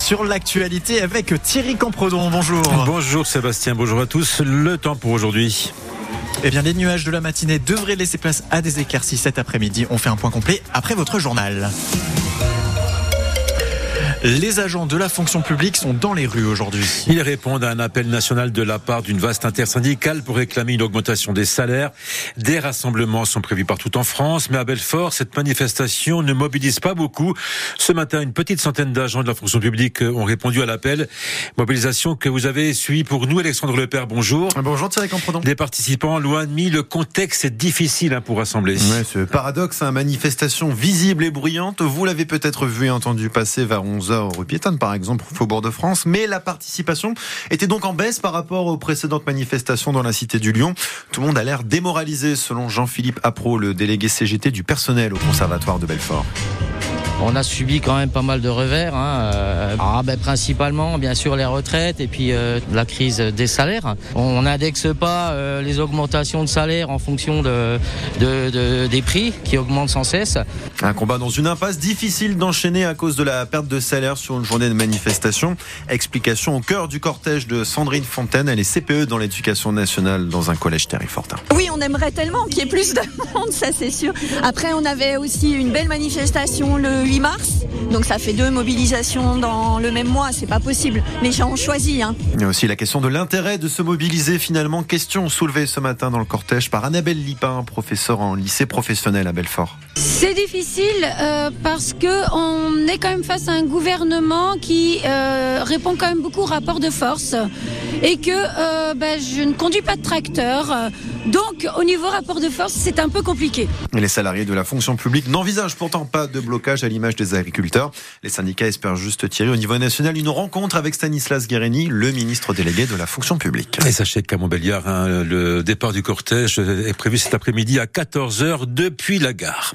sur l'actualité avec Thierry Campredon. Bonjour. Bonjour Sébastien, bonjour à tous. Le temps pour aujourd'hui. Eh bien, les nuages de la matinée devraient laisser place à des éclaircies cet après-midi. On fait un point complet après votre journal. Les agents de la fonction publique sont dans les rues aujourd'hui. Ils répondent à un appel national de la part d'une vaste intersyndicale pour réclamer une augmentation des salaires. Des rassemblements sont prévus partout en France, mais à Belfort, cette manifestation ne mobilise pas beaucoup. Ce matin, une petite centaine d'agents de la fonction publique ont répondu à l'appel. Mobilisation que vous avez suivie pour nous, Alexandre Lepère. Bonjour. Bonjour Thierry Campredon. Des participants loin de mi, le contexte est difficile pour rassembler. Ouais, ce paradoxe, manifestation visible et bruyante. Vous l'avez peut-être vu et entendu passer vers 11h rue Piétonne, par exemple, au Faubourg de France. Mais la participation était donc en baisse par rapport aux précédentes manifestations dans la Cité du Lion. Tout le monde a l'air démoralisé, selon Jean-Philippe Appro, le délégué CGT du personnel au Conservatoire de Belfort. On a subi quand même pas mal de revers, principalement bien sûr les retraites et puis la crise des salaires. On n'indexe pas les augmentations de salaire en fonction des prix qui augmentent sans cesse. Un combat dans une impasse, difficile d'enchaîner à cause de la perte de salaire sur une journée de manifestation. Explication au cœur du cortège de Sandrine Fontaine, elle est CPE dans l'éducation nationale dans un collège Terry-Fortin. Oui, on aimerait tellement qu'il y ait plus de monde, ça c'est sûr. Après, on avait aussi une belle manifestation le 8 mars, donc ça fait 2 mobilisations dans le même mois, c'est pas possible. Les gens ont choisi. Il y a aussi la question de l'intérêt de se mobiliser finalement. Question soulevée ce matin dans le cortège par Annabelle Lipin, professeure en lycée professionnel à Belfort. C'est difficile parce que on est quand même face à un gouvernement qui répond quand même beaucoup au rapport de force et que je ne conduis pas de tracteur. Donc au niveau rapport de force, c'est un peu compliqué. Et les salariés de la fonction publique n'envisagent pourtant pas de blocage à l'image des agriculteurs. Les syndicats espèrent juste tirer au niveau national une rencontre avec Stanislas Guérini, le ministre délégué de la fonction publique. Et sachez qu'à Montbéliard, le départ du cortège est prévu cet après-midi à 14h depuis la gare.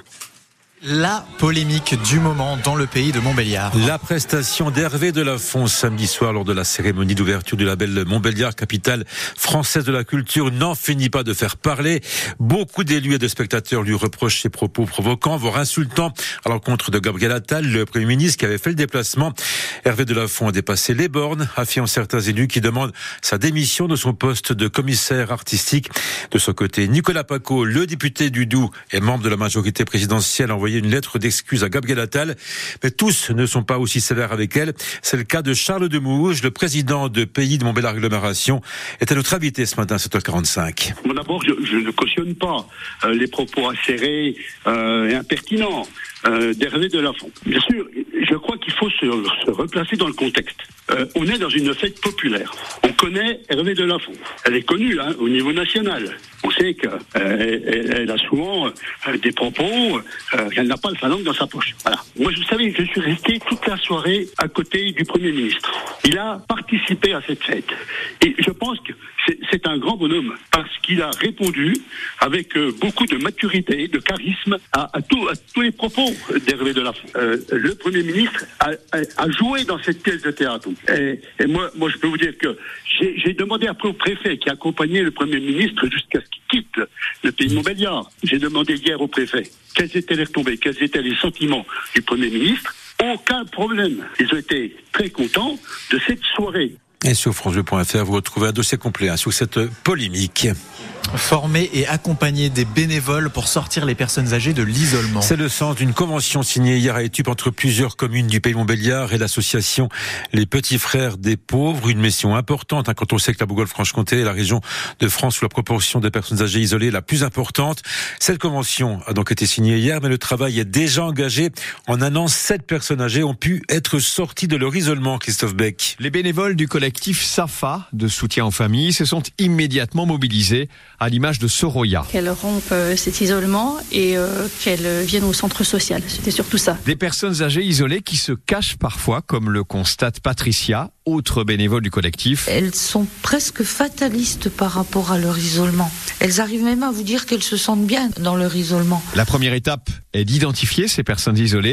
La polémique du moment dans le pays de Montbéliard. La prestation d'Hervé Delafont samedi soir lors de la cérémonie d'ouverture du label Montbéliard, capitale française de la culture, n'en finit pas de faire parler. Beaucoup d'élus et de spectateurs lui reprochent ses propos provocants, voire insultants à l'encontre de Gabriel Attal, le Premier ministre qui avait fait le déplacement. Hervé Delafont a dépassé les bornes, affirment certains élus qui demandent sa démission de son poste de commissaire artistique. De son côté, Nicolas Paco, le député du Doubs et membre de la majorité présidentielle, a envoyé une lettre d'excuse à Gabriel Attal, mais tous ne sont pas aussi sévères avec elle. C'est le cas de Charles Demouge, le président de Pays de Montbéliard Agglomération, était notre invité ce matin à 7h45. Bon, d'abord, je ne cautionne pas les propos acérés et impertinents d'Hervé Delafont. Bien sûr, je crois qu'il faut se replacer dans le contexte. On est dans une fête populaire. On connaît Hervé Delafont. Elle est connue au niveau national. On sait qu'elle a souvent des propos qu'elle n'a pas le phalange dans sa poche. Voilà. Moi, vous savez, je suis resté toute la soirée à côté du Premier ministre. Il a participé à cette fête. Et je pense que c'est un grand bonhomme parce qu'il a répondu avec beaucoup de maturité, de charisme à tous les propos d'Hervé Delafont. Le Premier ministre a joué dans cette pièce de théâtre. Et moi, je peux vous dire que j'ai demandé après au préfet qui accompagnait le Premier ministre jusqu'à ce qu'il quitte le pays de Montbéliard. J'ai demandé hier au préfet quelles étaient les retombées, quels étaient les sentiments du Premier ministre. Aucun problème. Ils ont été très contents de cette soirée. Et sur francebleu.fr, vous retrouvez un dossier complet sur cette polémique. Former et accompagner des bénévoles pour sortir les personnes âgées de l'isolement. C'est le sens d'une convention signée hier à Étup entre plusieurs communes du pays Montbéliard et l'association Les Petits Frères des Pauvres. Une mission importante quand on sait que la Bourgogne-Franche-Comté est la région de France où la proportion de personnes âgées isolées est la plus importante. Cette convention a donc été signée hier, mais le travail est déjà engagé. En un an, 7 personnes âgées ont pu être sorties de leur isolement, Christophe Beck. Les bénévoles du collectif SAFA, de soutien aux familles, se sont immédiatement mobilisés, à l'image de Soroya. Qu'elles rompent cet isolement et qu'elles viennent au centre social. C'était surtout ça. Des personnes âgées isolées qui se cachent parfois, comme le constate Patricia, autre bénévole du collectif. Elles sont presque fatalistes par rapport à leur isolement. Elles arrivent même à vous dire qu'elles se sentent bien dans leur isolement. La première étape est d'identifier ces personnes isolées,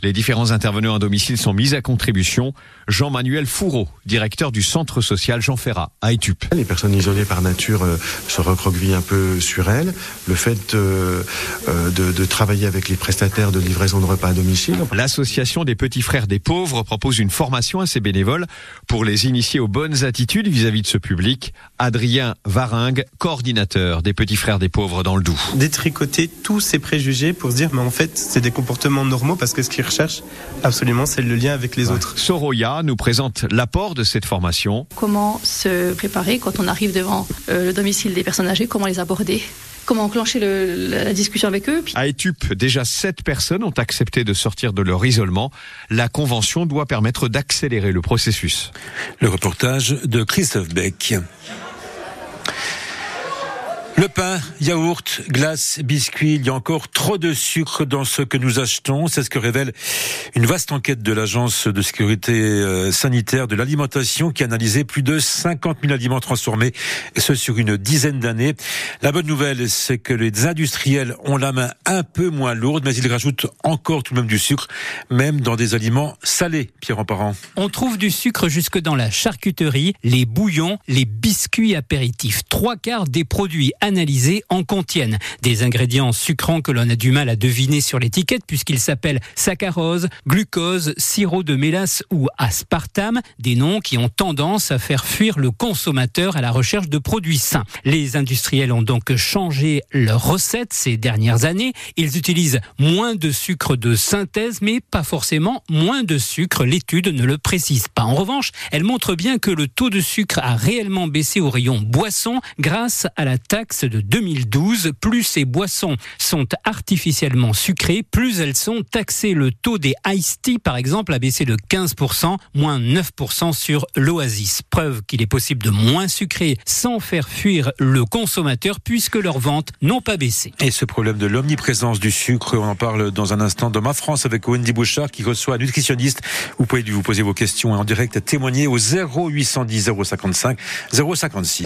Les différents intervenants à domicile sont mis à contribution. Jean-Manuel Fourreau, directeur du centre social Jean Ferrat à Étup. Les personnes isolées par nature se recroquevillent un peu sur elles. Le fait de travailler avec les prestataires de livraison de repas à domicile. L'Association des Petits Frères des Pauvres propose une formation à ses bénévoles pour les initier aux bonnes attitudes vis-à-vis de ce public. Adrien Varingue, coordinateur des Petits Frères des Pauvres dans le Doubs. Détricoter tous ces préjugés pour se dire, mais en fait, c'est des comportements normaux parce que ce qu'ils recherchent, absolument, c'est le lien avec les autres. Soroya nous présente l'apport de cette formation. Comment se préparer quand on arrive devant le domicile des personnes âgées, comment les aborder, comment enclencher la discussion avec eux. À Étup, déjà 7 personnes ont accepté de sortir de leur isolement. La convention doit permettre d'accélérer le processus. Le reportage de Christophe Beck. Le pain, yaourt, glace, biscuits, il y a encore trop de sucre dans ce que nous achetons. C'est ce que révèle une vaste enquête de l'Agence de sécurité sanitaire de l'alimentation qui a analysé plus de 50 000 aliments transformés, et ce sur une dizaine d'années. La bonne nouvelle, c'est que les industriels ont la main un peu moins lourde, mais ils rajoutent encore tout de même du sucre, même dans des aliments salés, Pierre Emparent. On trouve du sucre jusque dans la charcuterie, les bouillons, les biscuits apéritifs. 3/4 des produits analysés en contiennent. Des ingrédients sucrants que l'on a du mal à deviner sur l'étiquette puisqu'ils s'appellent saccharose, glucose, sirop de mélasse ou aspartame, des noms qui ont tendance à faire fuir le consommateur à la recherche de produits sains. Les industriels ont donc changé leurs recettes ces dernières années. Ils utilisent moins de sucre de synthèse, mais pas forcément moins de sucre. L'étude ne le précise pas. En revanche, elle montre bien que le taux de sucre a réellement baissé au rayon boissons grâce à la taxe de 2012. Plus ces boissons sont artificiellement sucrées, plus elles sont taxées. Le taux des iced tea, par exemple, a baissé de 15%, moins 9% sur l'Oasis. Preuve qu'il est possible de moins sucrer sans faire fuir le consommateur puisque leurs ventes n'ont pas baissé. Et ce problème de l'omniprésence du sucre, on en parle dans un instant dans Ma France avec Wendy Bouchard qui reçoit un nutritionniste. Vous pouvez lui poser vos questions en direct, témoigner au 0810 055 056.